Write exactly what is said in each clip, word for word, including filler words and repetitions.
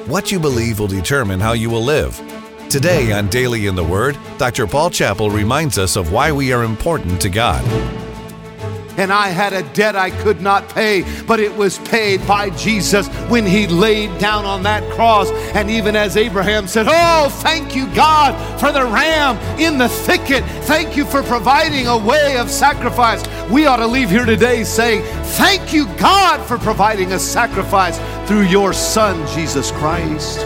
What you believe will determine how you will live. Today on Daily in the Word, Doctor Paul Chappell reminds us of why we are important to God. And I had a debt I could not pay, but it was paid by Jesus when He laid down on that cross. And even as Abraham said, "Oh, thank you, God, for the ram in the thicket. Thank you for providing a way of sacrifice." We ought to leave here today saying, "Thank you, God, for providing a sacrifice through your Son, Jesus Christ."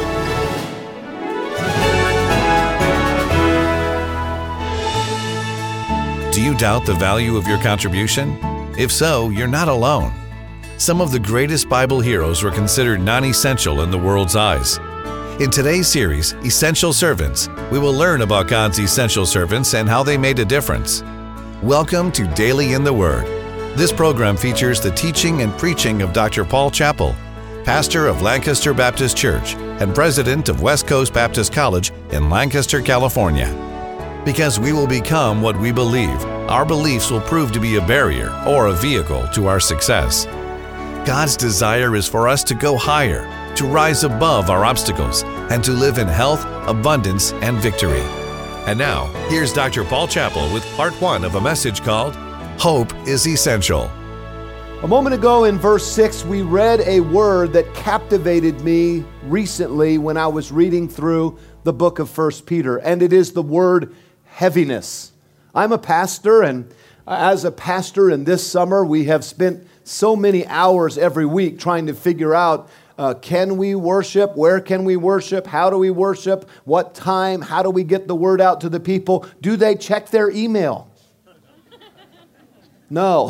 Do you doubt the value of your contribution? If so, you're not alone. Some of the greatest Bible heroes were considered non-essential in the world's eyes. In today's series, Essential Servants, we will learn about God's essential servants and how they made a difference. Welcome to Daily in the Word. This program features the teaching and preaching of Doctor Paul Chappell, pastor of Lancaster Baptist Church and president of West Coast Baptist College in Lancaster, California. Because we will become what we believe, our beliefs will prove to be a barrier or a vehicle to our success. God's desire is for us to go higher, to rise above our obstacles, and to live in health, abundance, and victory. And now, here's Doctor Paul Chappell with part one of a message called Hope is Essential. A moment ago in verse six, we read a word that captivated me recently when I was reading through the book of First Peter, and it is the word heaviness. I'm a pastor, and as a pastor in this summer, we have spent so many hours every week trying to figure out, uh, can we worship? Where can we worship? How do we worship? What time? How do we get the word out to the people? Do they check their email? No.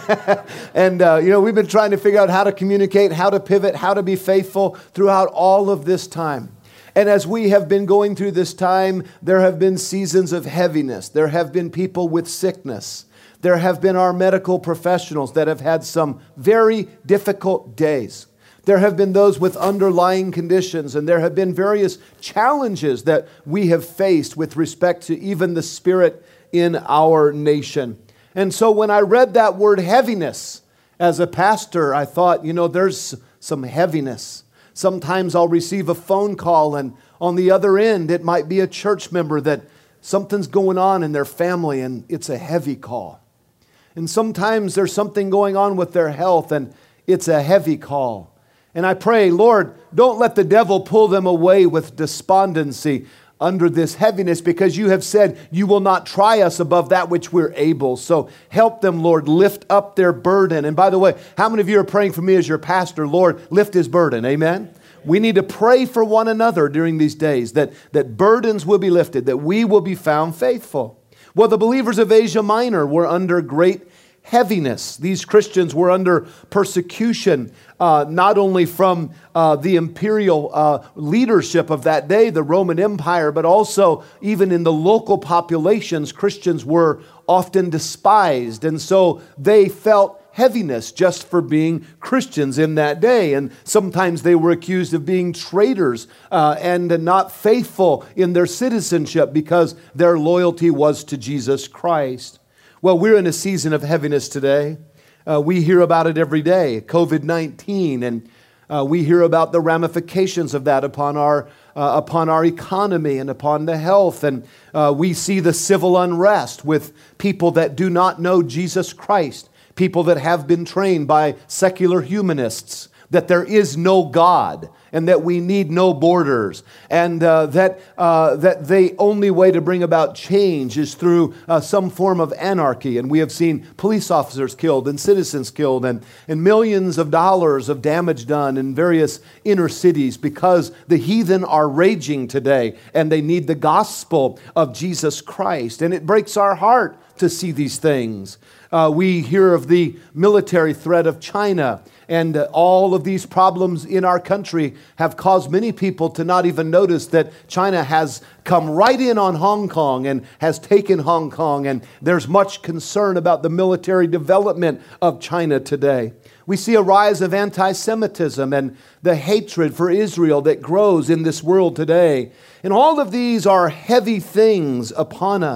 And, uh, you know, we've been trying to figure out how to communicate, how to pivot, how to be faithful throughout all of this time. And as we have been going through this time, there have been seasons of heaviness. There have been people with sickness. There have been our medical professionals that have had some very difficult days. There have been those with underlying conditions, and there have been various challenges that we have faced with respect to even the spirit in our nation. And so when I read that word heaviness as a pastor, I thought, you know, there's some heaviness. Sometimes I'll receive a phone call, and on the other end, it might be a church member that something's going on in their family, and it's a heavy call. And sometimes there's something going on with their health, and it's a heavy call. And I pray, Lord, don't let the devil pull them away with despondency under this heaviness, because you have said you will not try us above that which we're able. So help them, Lord, lift up their burden. And by the way, how many of you are praying for me as your pastor? Lord, lift his burden. Amen? We need to pray for one another during these days, that, that burdens will be lifted, that we will be found faithful. Well, the believers of Asia Minor were under great heaviness. These Christians were under persecution, uh, not only from uh, the imperial uh, leadership of that day, the Roman Empire, but also even in the local populations, Christians were often despised. And so they felt heaviness just for being Christians in that day. And sometimes they were accused of being traitors uh, and not faithful in their citizenship because their loyalty was to Jesus Christ. Well, we're in a season of heaviness today. Uh, we hear about it every day, covid nineteen, and uh, we hear about the ramifications of that upon our uh, upon our economy and upon the health. And uh, we see the civil unrest with people that do not know Jesus Christ, people that have been trained by secular humanists that there is no God and that we need no borders, and uh, that uh, that the only way to bring about change is through uh, some form of anarchy. And we have seen police officers killed and citizens killed, and, and millions of dollars of damage done in various inner cities because the heathen are raging today and they need the gospel of Jesus Christ. And it breaks our heart to see these things. Uh, we hear of the military threat of China, and uh, all of these problems in our country have caused many people to not even notice that China has come right in on Hong Kong and has taken Hong Kong, and there's much concern about the military development of China today. We see a rise of anti-Semitism and the hatred for Israel that grows in this world today. And all of these are heavy things upon us.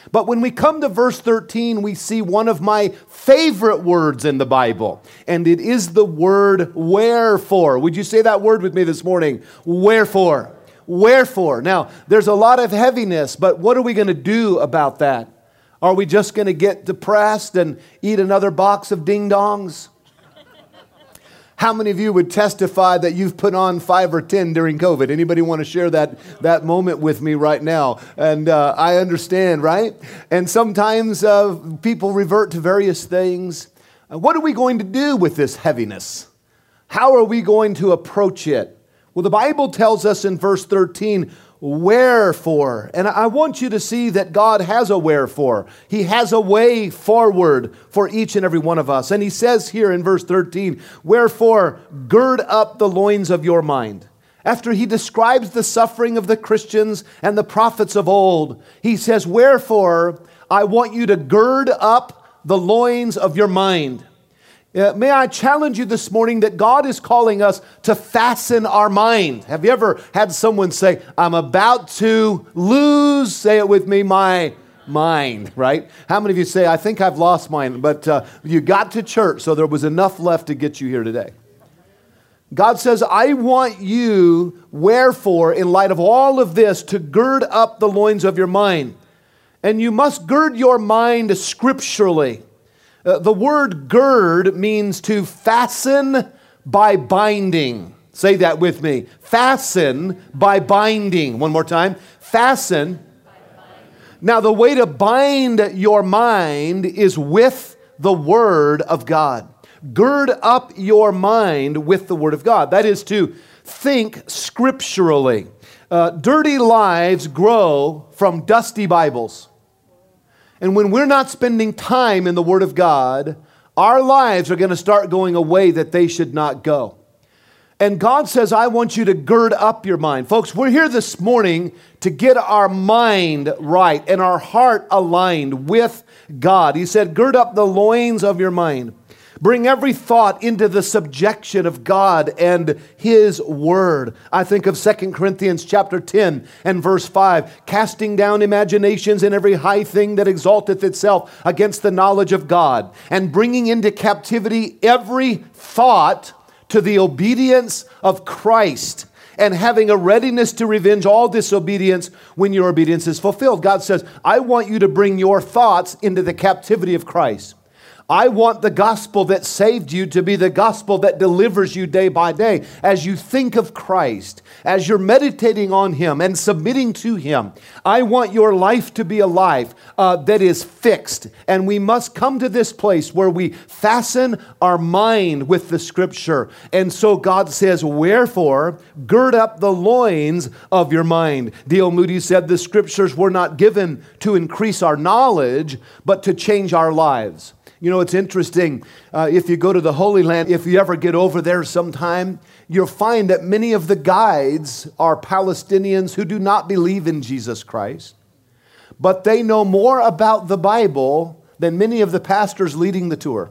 But when we come to verse thirteen, we see one of my favorite words in the Bible, and it is the word wherefore. Would you say that word with me this morning? Wherefore. Wherefore. Now, there's a lot of heaviness, but what are we going to do about that? Are we just going to get depressed and eat another box of ding-dongs? How many of you would testify that you've put on five or ten during COVID? Anybody want to share that, that moment with me right now? And uh, I understand, right? And sometimes uh, people revert to various things. Uh, what are we going to do with this heaviness? How are we going to approach it? Well, the Bible tells us in verse thirteen, wherefore. And I want you to see that God has a wherefore. He has a way forward for each and every one of us. And he says here in verse thirteen, wherefore gird up the loins of your mind. After he describes the suffering of the Christians and the prophets of old, he says, wherefore I want you to gird up the loins of your mind. Uh, may I challenge you this morning that God is calling us to fasten our mind. Have you ever had someone say, I'm about to lose, say it with me, my mind, right? How many of you say, I think I've lost mine, but uh, you got to church, so there was enough left to get you here today. God says, I want you, wherefore, in light of all of this, to gird up the loins of your mind. And you must gird your mind scripturally. Uh, the word gird means to fasten by binding. Say that with me. Fasten by binding. One more time. Fasten. By binding. Now, the way to bind your mind is with the Word of God. Gird up your mind with the Word of God. That is to think scripturally. Uh, dirty lives grow from dusty Bibles. And when we're not spending time in the Word of God, our lives are going to start going a way that they should not go. And God says, I want you to gird up your mind. Folks, we're here this morning to get our mind right and our heart aligned with God. He said, gird up the loins of your mind. Bring every thought into the subjection of God and His Word. I think of Second Corinthians chapter ten and verse five, casting down imaginations and every high thing that exalteth itself against the knowledge of God, and bringing into captivity every thought to the obedience of Christ, and having a readiness to revenge all disobedience when your obedience is fulfilled. God says, I want you to bring your thoughts into the captivity of Christ. I want the gospel that saved you to be the gospel that delivers you day by day. As you think of Christ, as you're meditating on Him and submitting to Him, I want your life to be a life uh, that is fixed. And we must come to this place where we fasten our mind with the Scripture. And so God says, wherefore, gird up the loins of your mind. D L Moody said the Scriptures were not given to increase our knowledge, but to change our lives. You know, it's interesting, uh, if you go to the Holy Land, if you ever get over there sometime, you'll find that many of the guides are Palestinians who do not believe in Jesus Christ, but they know more about the Bible than many of the pastors leading the tour.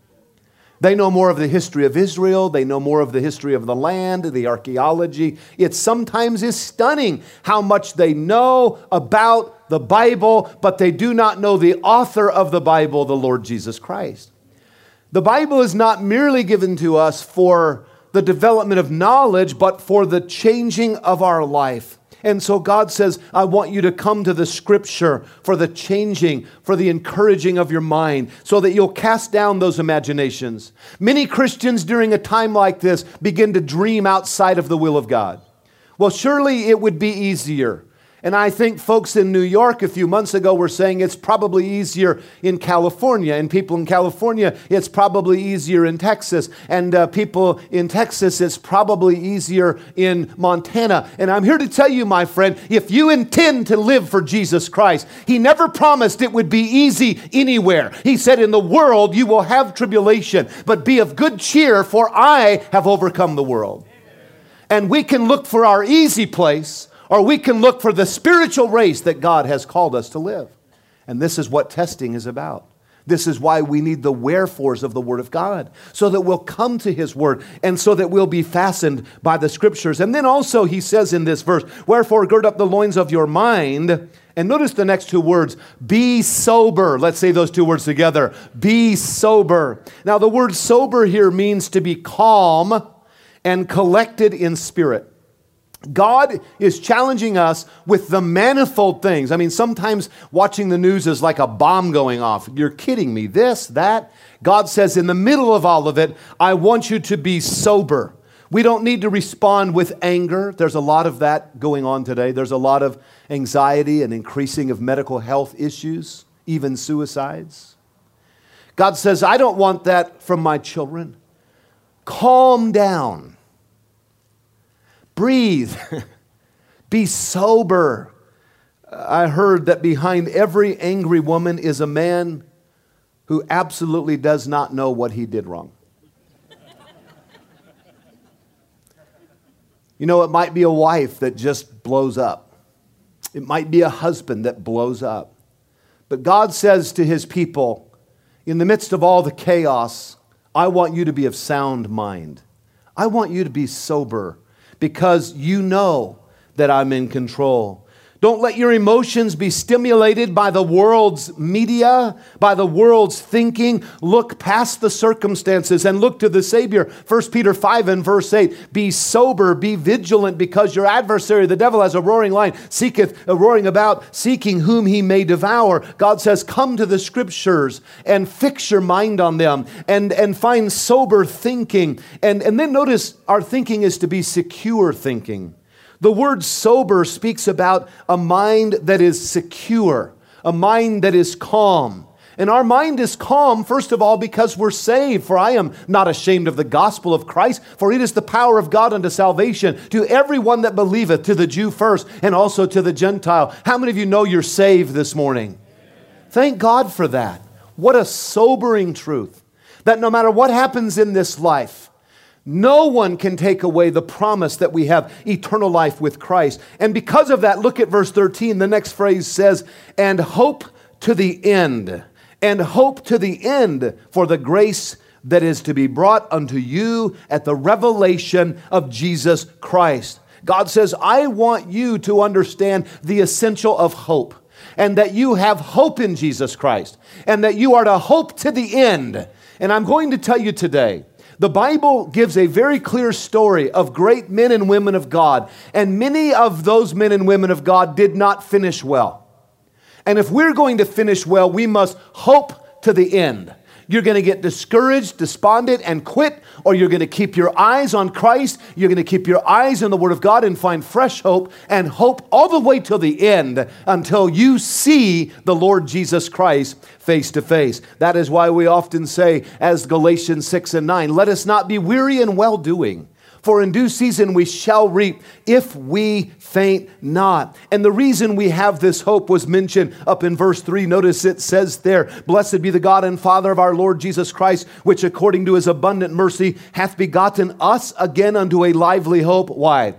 They know more of the history of Israel. They know more of the history of the land, the archaeology. It sometimes is stunning how much they know about the Bible, but they do not know the author of the Bible, the Lord Jesus Christ. The Bible is not merely given to us for the development of knowledge, but for the changing of our life. And so God says, I want you to come to the Scripture for the changing, for the encouraging of your mind, so that you'll cast down those imaginations. Many Christians during a time like this begin to dream outside of the will of God. Well, surely it would be easier. And I think folks in New York a few months ago were saying it's probably easier in California. And people in California, it's probably easier in Texas. And uh, people in Texas, it's probably easier in Montana. And I'm here to tell you, my friend, if you intend to live for Jesus Christ, He never promised it would be easy anywhere. He said, in the world you will have tribulation, but be of good cheer, for I have overcome the world. And we can look for our easy place, or we can look for the spiritual race that God has called us to live. And this is what testing is about. This is why we need the wherefores of the Word of God, so that we'll come to His Word and so that we'll be fastened by the Scriptures. And then also He says in this verse, wherefore gird up the loins of your mind And notice the next two words, be sober. Let's say those two words together, be sober. Now the word sober here means to be calm and collected in spirit. God is challenging us with the manifold things. I mean, sometimes watching the news is like a bomb going off. You're kidding me, this, that. God says in the middle of all of it, I want you to be sober. We don't need to respond with anger. There's a lot of that going on today. There's a lot of anxiety and increasing of medical health issues, even suicides. God says, I don't want that from my children. Calm down. Breathe. Be sober. I heard that behind every angry woman is a man who absolutely does not know what he did wrong. You know, it might be a wife that just blows up. It might be a husband that blows up. But God says to his people, in the midst of all the chaos, I want you to be of sound mind. I want you to be sober because you know that I'm in control. Don't let your emotions be stimulated by the world's media, by the world's thinking. Look past the circumstances and look to the Savior. First Peter five and verse eight, be sober, be vigilant, because your adversary, the devil, as a roaring lion, seeketh, uh, roaring about, seeking whom he may devour. God says, come to the Scriptures and fix your mind on them and, and find sober thinking. And, and then notice our thinking is to be secure thinking. The word sober speaks about a mind that is secure, a mind that is calm. And our mind is calm, first of all, because we're saved. For I am not ashamed of the gospel of Christ, for it is the power of God unto salvation to everyone that believeth, to the Jew first, and also to the Gentile. How many of you know you're saved this morning? Thank God for that. What a sobering truth, that no matter what happens in this life, no one can take away the promise that we have eternal life with Christ. And because of that, look at verse thirteen. The next phrase says, and hope to the end. And hope to the end for the grace that is to be brought unto you at the revelation of Jesus Christ. God says, I want you to understand the essential of hope, and that you have hope in Jesus Christ, and that you are to hope to the end. And I'm going to tell you today, the Bible gives a very clear story of great men and women of God, and many of those men and women of God did not finish well. And if we're going to finish well, we must hope to the end. You're going to get discouraged, despondent, and quit, or you're going to keep your eyes on Christ. You're going to keep your eyes in the Word of God and find fresh hope and hope all the way till the end until you see the Lord Jesus Christ face to face. That is why we often say, as Galatians six and nine, let us not be weary in well-doing, for in due season we shall reap if we faint not. And the reason we have this hope was mentioned up in verse three. Notice it says there, blessed be the God and Father of our Lord Jesus Christ, which according to his abundant mercy hath begotten us again unto a lively hope. Why?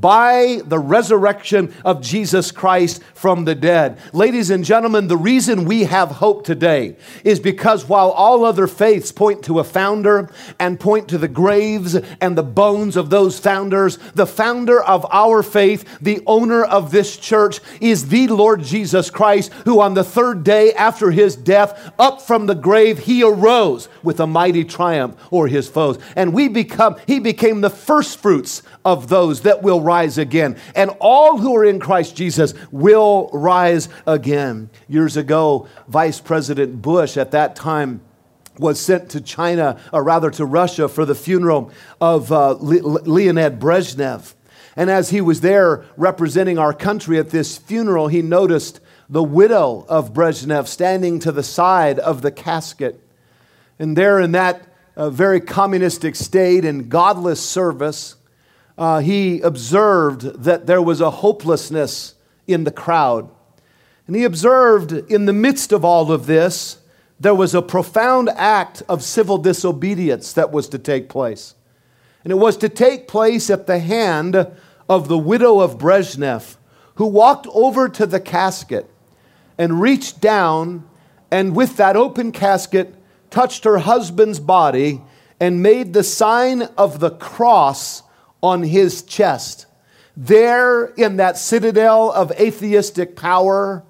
By the resurrection of Jesus Christ from the dead. Ladies and gentlemen, the reason we have hope today is because while all other faiths point to a founder and point to the graves and the bones of those founders, the founder of our faith, the owner of this church, is the Lord Jesus Christ, who on the third day after his death, up from the grave, he arose with a mighty triumph o'er his foes. And we become, he became the first fruits of those that will rise again. And all who are in Christ Jesus will rise again. Years ago, Vice President Bush at that time was sent to China, or rather to Russia, for the funeral of uh, Leonid Brezhnev. And as he was there representing our country at this funeral, he noticed the widow of Brezhnev standing to the side of the casket. And there in that uh, very communistic state and godless service, uh, he observed that there was a hopelessness in the crowd. And he observed in the midst of all of this, there was a profound act of civil disobedience that was to take place. And it was to take place at the hand of the widow of Brezhnev, who walked over to the casket and reached down and with that open casket touched her husband's body and made the sign of the cross on his chest. There in that citadel of atheistic power,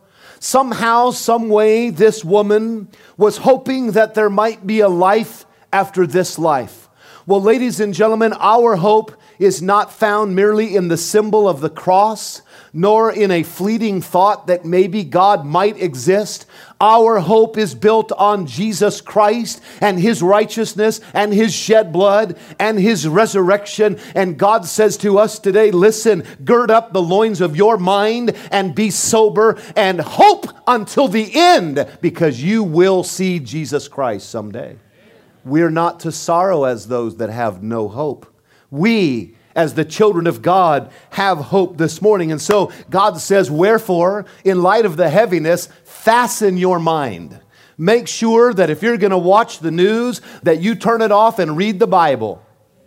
Somehow, some way, this woman was hoping that there might be a life after this life. Well, ladies and gentlemen, our hope is not found merely in the symbol of the cross, nor in a fleeting thought that maybe God might exist. Our hope is built on Jesus Christ and His righteousness and His shed blood and His resurrection. And God says to us today, listen, gird up the loins of your mind and be sober and hope until the end, because you will see Jesus Christ someday. We're not to sorrow as those that have no hope. We, as the children of God, have hope this morning. And so God says, wherefore, in light of the heaviness, fasten your mind. Make sure that if you're going to watch the news, that you turn it off and read the Bible.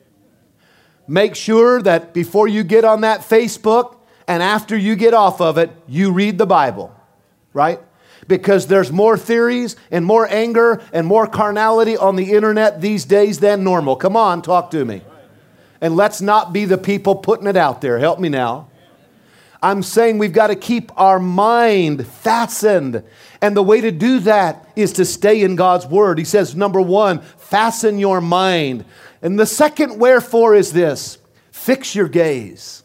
Make sure that before you get on that Facebook and after you get off of it, you read the Bible, right? Because there's more theories and more anger and more carnality on the internet these days than normal. Come on, talk to me. And let's not be the people putting it out there. Help me now. I'm saying we've got to keep our mind fastened. And the way to do that is to stay in God's Word. He says, number one, fasten your mind. And the second wherefore is this: fix your gaze.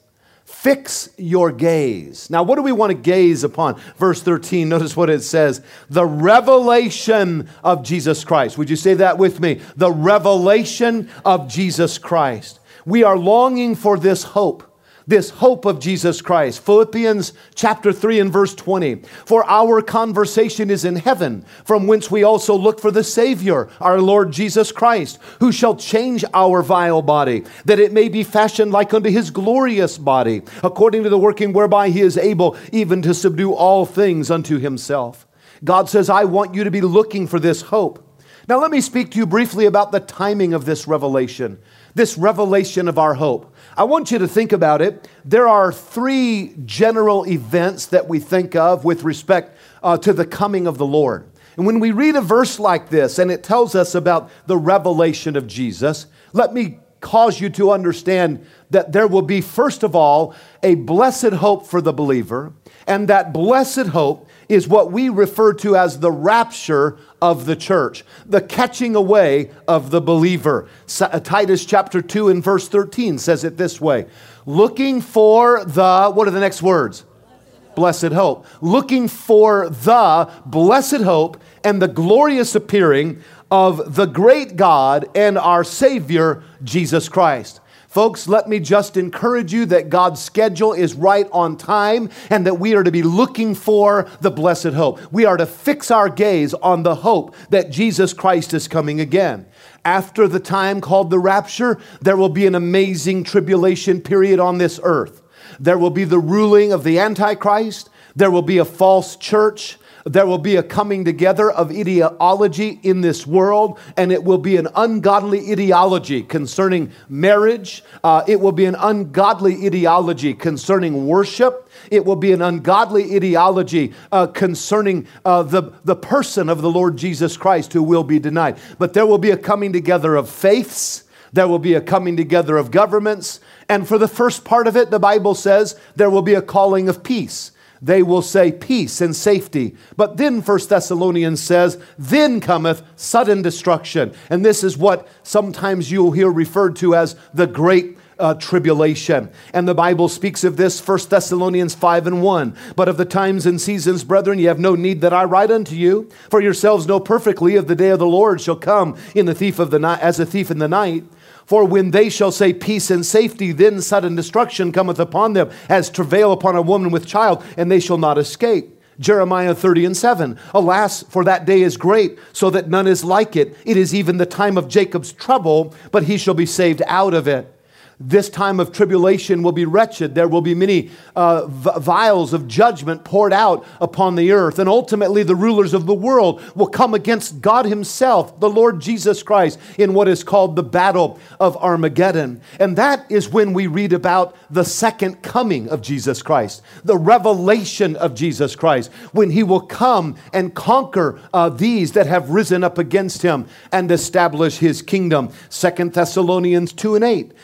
Fix your gaze. Now, what do we want to gaze upon? Verse thirteen, notice what it says. The revelation of Jesus Christ. Would you say that with me? The revelation of Jesus Christ. We are longing for this hope. This hope of Jesus Christ. Philippians chapter three and verse twenty. For our conversation is in heaven, from whence we also look for the Savior, our Lord Jesus Christ, who shall change our vile body, that it may be fashioned like unto His glorious body, according to the working whereby He is able even to subdue all things unto Himself. God says, I want you to be looking for this hope. Now let me speak to you briefly about the timing of this revelation. This revelation of our hope. I want you to think about it. There are three general events that we think of with respect uh, to the coming of the Lord. And when we read a verse like this and it tells us about the revelation of Jesus, let me cause you to understand that there will be, first of all, a blessed hope for the believer. And that blessed hope is what we refer to as the rapture of the church, the catching away of the believer. Titus chapter two and verse thirteen says it this way: looking for the, what are the next words? Blessed hope. Looking for the blessed hope and the glorious appearing of the great God and our Savior, Jesus Christ. Folks, let me just encourage you that God's schedule is right on time and that we are to be looking for the blessed hope. We are to fix our gaze on the hope that Jesus Christ is coming again. After the time called the rapture, there will be an amazing tribulation period on this earth. There will be the ruling of the Antichrist. There will be a false church. There will be a coming together of ideology in this world, and it will be an ungodly ideology concerning marriage. Uh, it will be an ungodly ideology concerning worship. It will be an ungodly ideology uh, concerning uh, the, the person of the Lord Jesus Christ who will be denied. But there will be a coming together of faiths. There will be a coming together of governments. And for the first part of it, the Bible says there will be a calling of peace. They will say peace and safety. But then First Thessalonians says, then cometh sudden destruction. And this is what sometimes you'll hear referred to as the great uh, tribulation. And the Bible speaks of this, First Thessalonians five and one. But of the times and seasons, brethren, ye have no need that I write unto you. For yourselves know perfectly of the day of the Lord shall come in the thief of the night, as a thief in the night. For when they shall say peace and safety, then sudden destruction cometh upon them, as travail upon a woman with child, and they shall not escape. Jeremiah thirty and seven. Alas, for that day is great, so that none is like it. It is even the time of Jacob's trouble, but he shall be saved out of it. This time of tribulation will be wretched. There will be many uh, vials of judgment poured out upon the earth. And ultimately, the rulers of the world will come against God Himself, the Lord Jesus Christ, in what is called the battle of Armageddon. And that is when we read about the second coming of Jesus Christ, the revelation of Jesus Christ, when He will come and conquer uh, these that have risen up against Him and establish His kingdom. Second Thessalonians two and eight. And then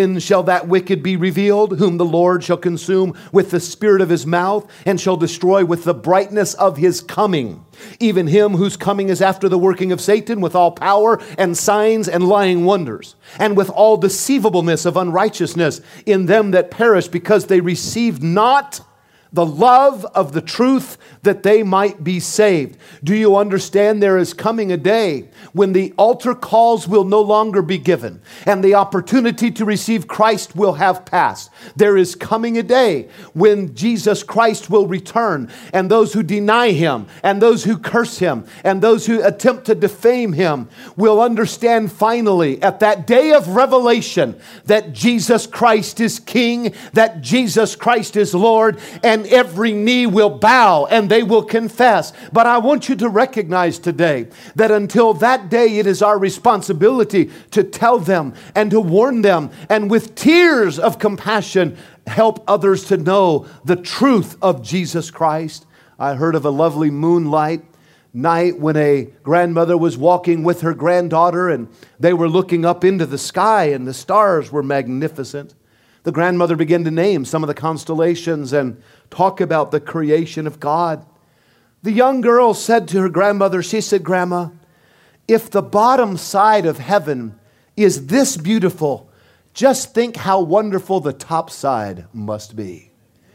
then shall that wicked be revealed, whom the Lord shall consume with the spirit of his mouth, and shall destroy with the brightness of his coming. Even him whose coming is after the working of Satan, with all power and signs and lying wonders, and with all deceivableness of unrighteousness in them that perish, because they received not the love of the truth, that they might be saved. Do you understand there is coming a day when the altar calls will no longer be given and the opportunity to receive Christ will have passed? There is coming a day when Jesus Christ will return, and those who deny him and those who curse him and those who attempt to defame him will understand finally at that day of revelation that Jesus Christ is King, that Jesus Christ is Lord, and every knee will bow and they will confess. But I want you to recognize today that until that day, it is our responsibility to tell them and to warn them, and with tears of compassion, help others to know the truth of Jesus Christ. I heard of a lovely moonlight night when a grandmother was walking with her granddaughter, and they were looking up into the sky, and the stars were magnificent. The grandmother began to name some of the constellations and talk about the creation of God. The young girl said to her grandmother, she said, "Grandma, if the bottom side of heaven is this beautiful, just think how wonderful the top side must be."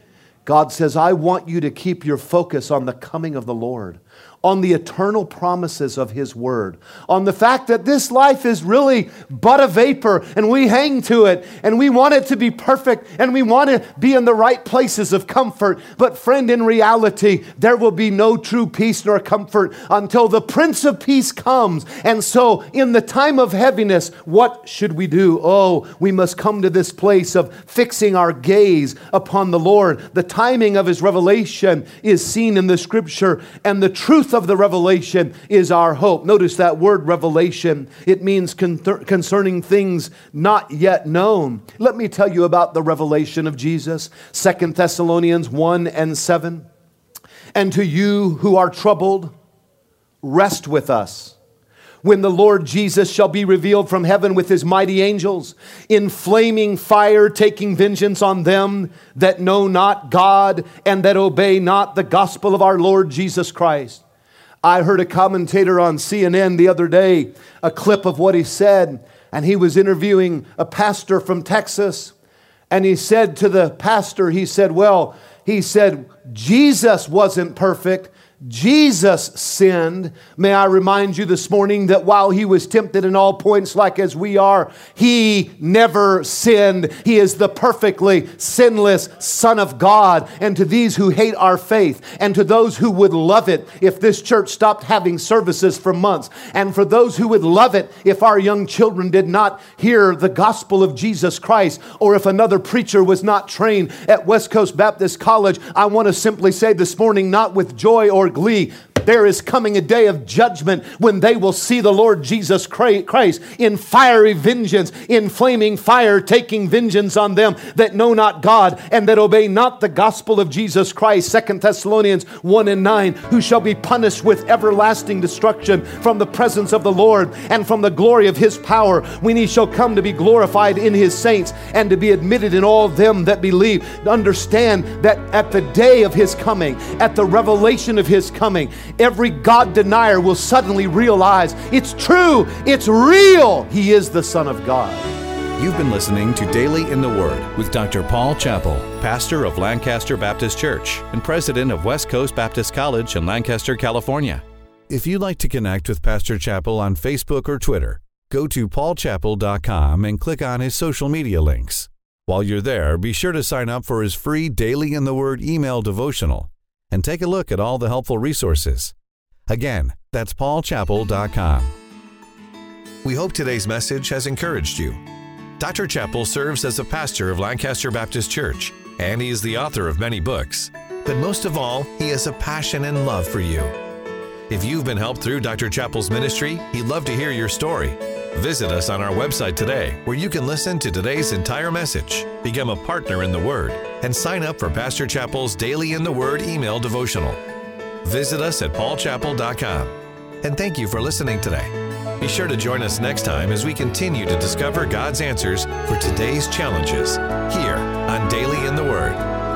God says, I want you to keep your focus on the coming of the Lord, on the eternal promises of his word, on the fact that this life is really but a vapor, and we hang to it, and we want it to be perfect, and we want to be in the right places of comfort. But friend, in reality, there will be no true peace nor comfort until the Prince of Peace comes. And so in the time of heaviness, what should we do? Oh, we must come to this place of fixing our gaze upon the Lord. The timing of his revelation is seen in the scripture, and the truth of the revelation is our hope. Notice that word revelation. It means con- concerning things not yet known. Let me tell you about the revelation of Jesus. Second Thessalonians one and seven. And to you who are troubled, rest with us, when the Lord Jesus shall be revealed from heaven with his mighty angels, in flaming fire, taking vengeance on them that know not God and that obey not the gospel of our Lord Jesus Christ. I heard a commentator on C N N the other day, a clip of what he said, and he was interviewing a pastor from Texas, and he said to the pastor, he said, well, he said, Jesus wasn't perfect. Jesus sinned. May I remind you this morning that while he was tempted in all points like as we are, he never sinned. He is the perfectly sinless Son of God. And to these who hate our faith, and to those who would love it if this church stopped having services for months, and for those who would love it if our young children did not hear the gospel of Jesus Christ, or if another preacher was not trained at West Coast Baptist College, I want to simply say this morning, not with joy or glee, there is coming a day of judgment when they will see the Lord Jesus Christ in fiery vengeance, in flaming fire, taking vengeance on them that know not God and that obey not the gospel of Jesus Christ. Second Thessalonians one and nine, who shall be punished with everlasting destruction from the presence of the Lord and from the glory of his power, when he shall come to be glorified in his saints and to be admitted in all them that believe. Understand that at the day of his coming, at the revelation of his coming, every God denier will suddenly realize it's true, it's real. He is the Son of God. You've been listening to Daily in the Word with Doctor Paul Chappell, pastor of Lancaster Baptist Church and president of West Coast Baptist College in Lancaster, California. If you'd like to connect with Pastor Chappell on Facebook or Twitter, go to paul chappell dot com and click on his social media links. While you're there, be sure to sign up for his free Daily in the Word email devotional and take a look at all the helpful resources. Again, that's paul chappell dot com. We hope today's message has encouraged you. Doctor Chappell serves as a pastor of Lancaster Baptist Church, and he is the author of many books. But most of all, he has a passion and love for you. If you've been helped through Doctor Chappell's ministry, he'd love to hear your story. Visit us on our website today, where you can listen to today's entire message, become a partner in the Word, and sign up for Pastor Chappell's Daily in the Word email devotional. Visit us at paul chappell dot com. And thank you for listening today. Be sure to join us next time as we continue to discover God's answers for today's challenges here on Daily in the Word.